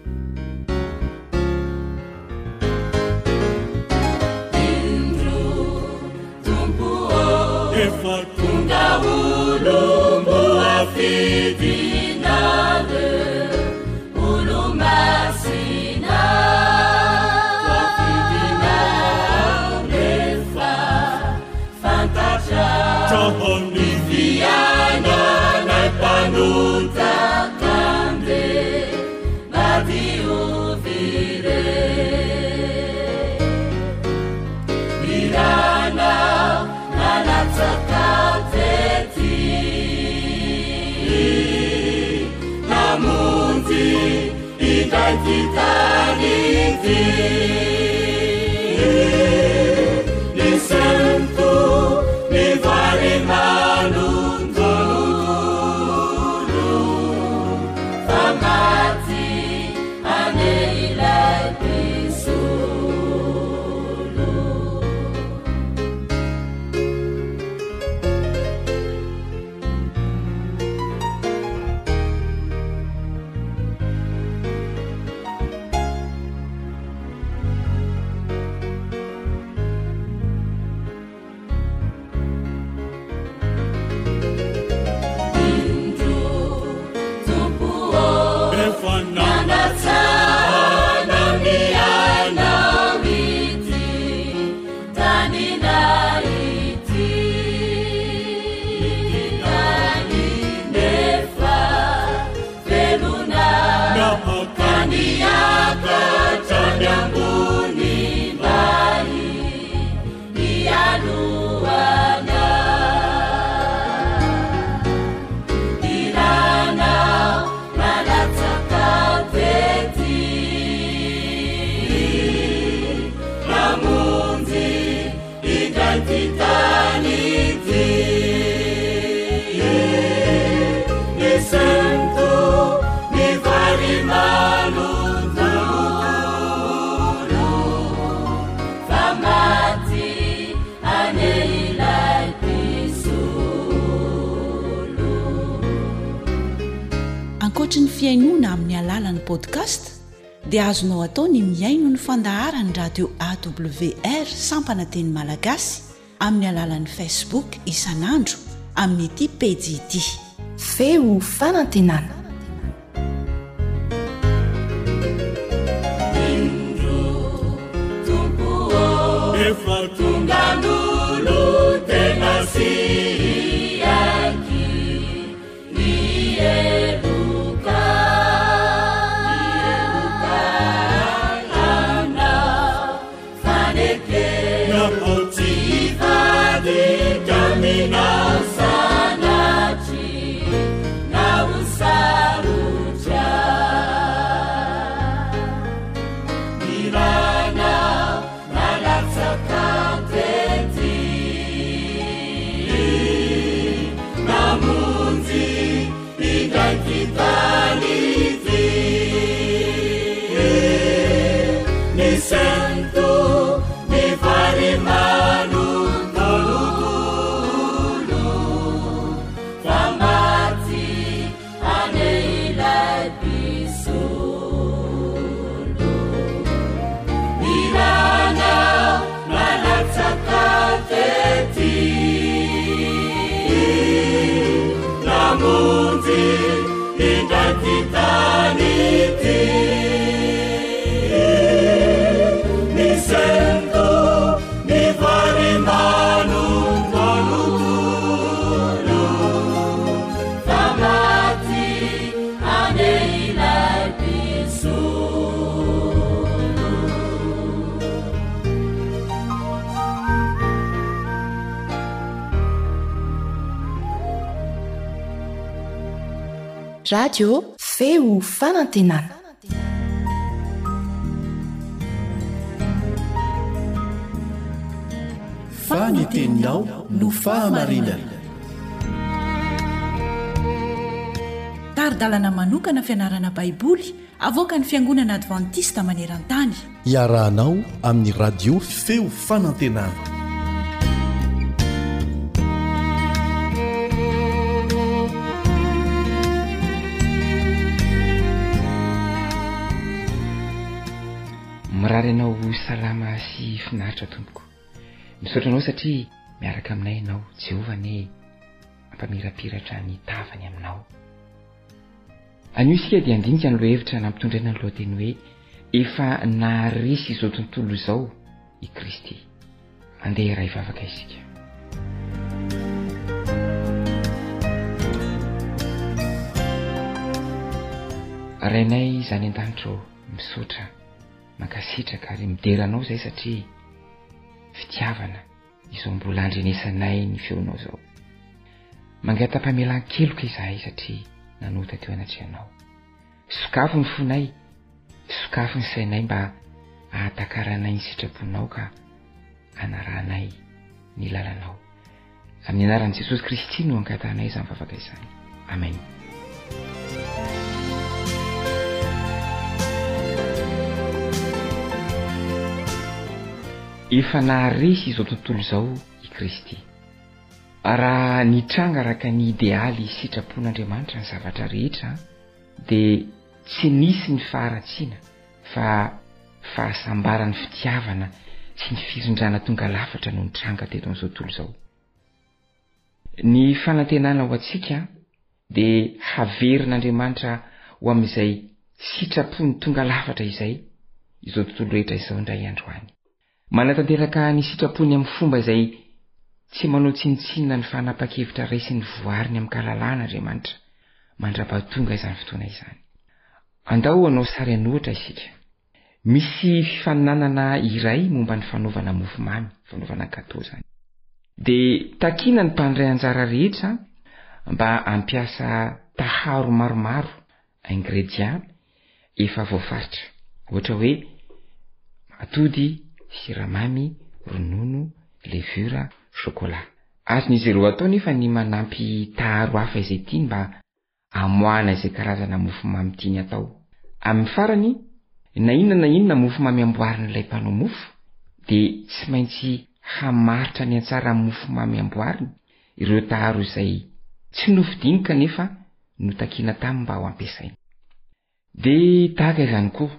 Speaker 11: Efa tonga ulumbu afidinale ulumasina afidina refa fantasia tahoni viana na panuta kande nadiuvire mirana Sakateti namunti identitaniti ni santo ni varimanu tolu famati aneila
Speaker 3: Ankoatra ny fiainoana amin'ny alalan'ny podcast dia azonao atao ny miaino ny fandaharany radio awr sampana teny malagasy amin'ny alalan'ny facebook isanandro amin'ny ity pejy ity
Speaker 2: feo fanantenana.
Speaker 11: Efatunganulu tenasi aki nieruka ana faneke napotivadi kamina sanati na usaruja mirana nalatsaka Kitaliti mi sento mi fare manu tolutulu famati aneila bisulu mirana nalatsakateti namunzi Kitaliti mi sento mi fare manu tolutulu famati aneila bisulu
Speaker 2: radio feo fanantenana.
Speaker 4: Faniteninao no fahamarinana.
Speaker 3: Taridalana manokana fianarana baiboly avoaka ny fiangonana advantista maneran-tany.
Speaker 4: Iarahanao amin'ny radio feo fanantenana.
Speaker 15: Mirary anao salama sy finaritra tompoko. Misaotra anao satria miaraka aminay ianao Jehovany ampamirapiratra ny tavany aminao. Anio isika dia andinika ny lohevitra nampitondraina ny lohateny hoe efa naharesy izao tontolo izao i Kristy. Andeha iray vavaka isika. Rainay izany an-danitro misaotra mankasitraka ary mideranao zay satria fitiavana izao mbola andrenesanay ny feonao zao. Mangatam-pamelan-keloka izahay satria nanota teo anatrehanao. Sokafo ny fonay, sokafo ny sainay mba ahatakaranay ny sitraponao ka anaranay ny lalanao. Amin'ny anaran'i Jesosy Kristy no angatanay izany vavaka izany. Amen. Efa naharesy izao tontolo izao i Kristy. Raha nitranga araka ny idealy sitrapon'Andriamanitra ny zavatra rehetra dia tsy nisy ny faharatsiana fa fahasambarany fitiavana sy ny firindrana tonga lafatra no nitranga teto amin'izao tontolo izao. Ny fanantenana ho antsika dia haverin'Andriamanitra ho amin'izay sitrapony tonga lafatra izay izao tontolo rehetra izao indray androany. Manatanteraka ny sitrapony amin'ny fomba izay tsy manao tsinitsinina ny fanapa-kevitra raisy ny voariny amin'ny kahalalàn'Andriamanitra mandra-pahatonga izany fotoana izany. Andao anao sary anohitra isika. Misy fifaninanana iray momba ny fanaovana mofomamy, fanaovana gâteau zany. Dia takiana ny mpandray anjara rehetra mba ampiasa taharo maromaro ingrédients efa voafaritra. Ohatra hoe atody, siramamy, ronono, levura, chocolat. Azon'izy ireo atao nefa ny manampy taharo hafa izay tiany mba amoahana izay karazana mofomamy tiany atao. Amin'ny farany, na inona mofomamy amboarin'ilay mpanao mofo dia tsy maintsy hamaritra ny antsara mofomamy amboariny ireo taharo izay tsy nofidinika nefa no takiana taminy mba ho ampiasaina. Dia tahaka izany koa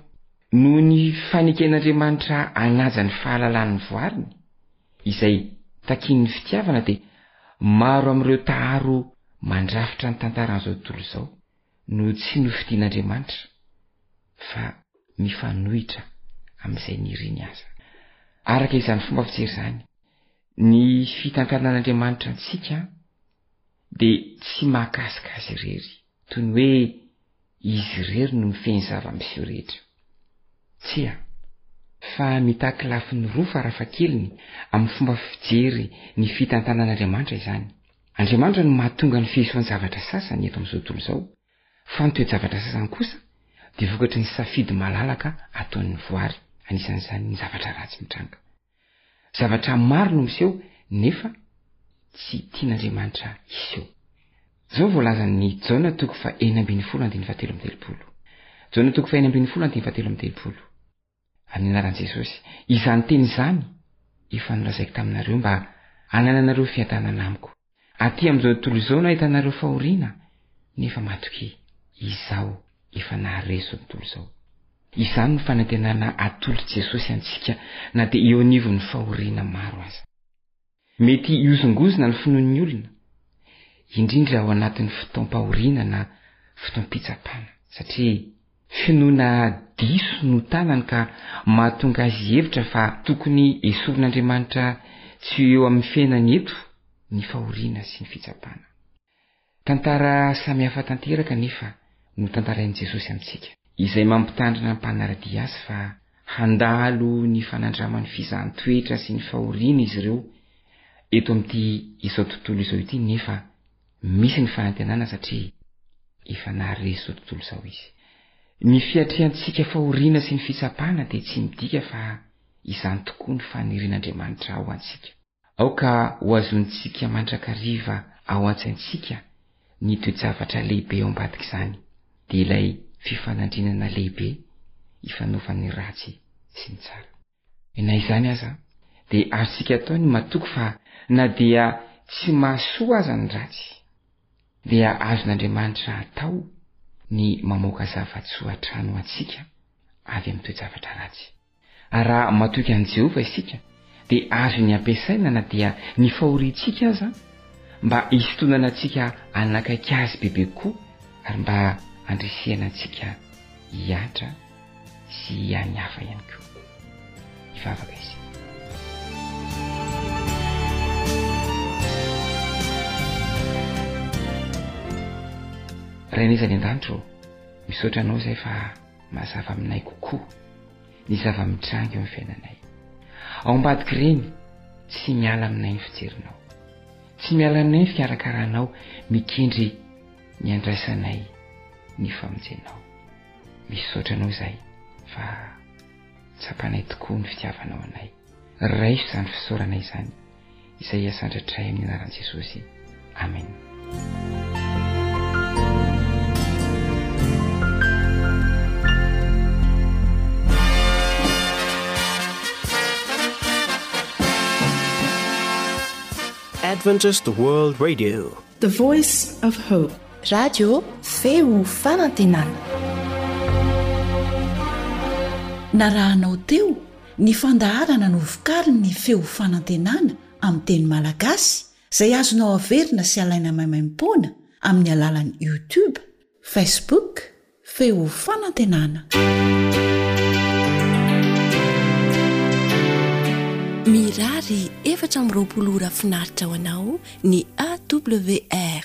Speaker 15: noho ny faneken'andriamanitra anaja ny fahalalan'ny voariny izay takian'ny fitiavana dia maro amin'ireo taharo mandrafitra ny tantaran'izao tontolo izao no tsy nofidian'andriamanitra fa mifanohitra amin'izay niriny aza. Araka izany fomba fijery izany, ny fitantanan'andriamanitra antsika dia tsy mahakasikasy irery toy ny hoe izy irery no mifeny zava-miseho rehetra. Tsia, fa mitaky lafin'ny roa farafakeliny amin'ny fomba fijery ny fitantanan'andriamanitra izany. Andriamanitra no mahatonga ny fihesoan'ny zavatra sasany eto amin'izao tontolo izao, fa ny toe-javatra sasany kosa dia vokatry ny safidy malalaka ataon'ny voary, anisan'izany ny zavatra ratsy mitranga. Zavatra maro no miseho nefa tsy tian'Andriamanitra iseho. Zao voalazan'ny Jaona 4:7. Jaona 4:7. Amin'ny anaran'i Jesosy, izany teny izany efa nolazaiko taminareo mba hanananareo fiadanana amiko. Aty amin'izao tontolo izao no ahitanareo fahoriana, nefa matoki izao efa nahareso tontolo izao. Izany no fanantenana atolotra Jesosy antsika na dia eo anivon'ny fahoriana maro aza. Mety hiozongozona ny finoan'ny olona, indrindra ao anatin'ny fotoam-pahoriana na fotoam-pitsapana, satria finoana diso no tanany ka mahatonga azy hevitra fa tokony esorin'Andriamanitra tsy eo amin'ny fiainany eto ny fahoriana sy ny fitsapana. Tantara samihafa tanteraka nefa no tantarain'i Jesosy amintsika, izay mampitandrina ny mpanaradia azy fa handalo ny fanandramany fizahantsoetra sy ny fahoriana izy ireo eto amin'ity izao tontolo izao ity, nefa misy ny fanantenana satria efa nahareso tontolo izao izy. Ny fiatrehantsika fahoriana sy ny fitsapana dia tsy midika fa izany tokoa ny fanirian'Andriamanitra ao antsika. Aoka ho azontsika mandrakariva ao an-tsaintsika ny toe-javatra lehibe ao ambadika izany, dia ilay fifanandrinana lehibe ifanaovan'ny ratsy sy ny tsara. Na izany aza dia azontsika atao ny matoky fa na dia tsy mahasoa aza ny ratsy, dia azon'Andriamanitra atao ny mamoaka zava-tsoa hatrano antsika avy amin'ny toe-javatra ratsy. Raha matoky an'i Jehovah isika dia azo ny ampiasaina na dia ny fahoriantsika aza mba hisitonana antsika hanakaiky azy bebe koa ary mba handrisihana antsika hiatra sy hiany hafa ihany koa. Hivavaka izy. Rain'izany an-danitro, misaotra anao izay fa mazava aminay kokoa ny zava-mitranga eo amin'ny fiainanay. Ao ambadika ireny tsy miala aminay ny fijerinao, tsy miala aminay ny fikarakaranao, mikendry ny andraisanay ny famonjenao. Misaotra anao izay fa tsapanay tokoa ny fitiavanao anay. Raiso izany fisaorana izany izay asandratray amin'ny anaran'i Jesosy. Amen.
Speaker 12: Adventist World Radio,
Speaker 14: The Voice of Hope.
Speaker 16: Radio feo fanantenana.
Speaker 3: Narahanao teo ny fandaharana no vokariny ny feo fanantenana amin'ny teny malagasy izay azonao averina sy alaina maimaimpoana amin'ny alalan'ny YouTube, Facebook, feo fanantenana.
Speaker 16: Mirary 720 ora finaritra ho anao ny AWR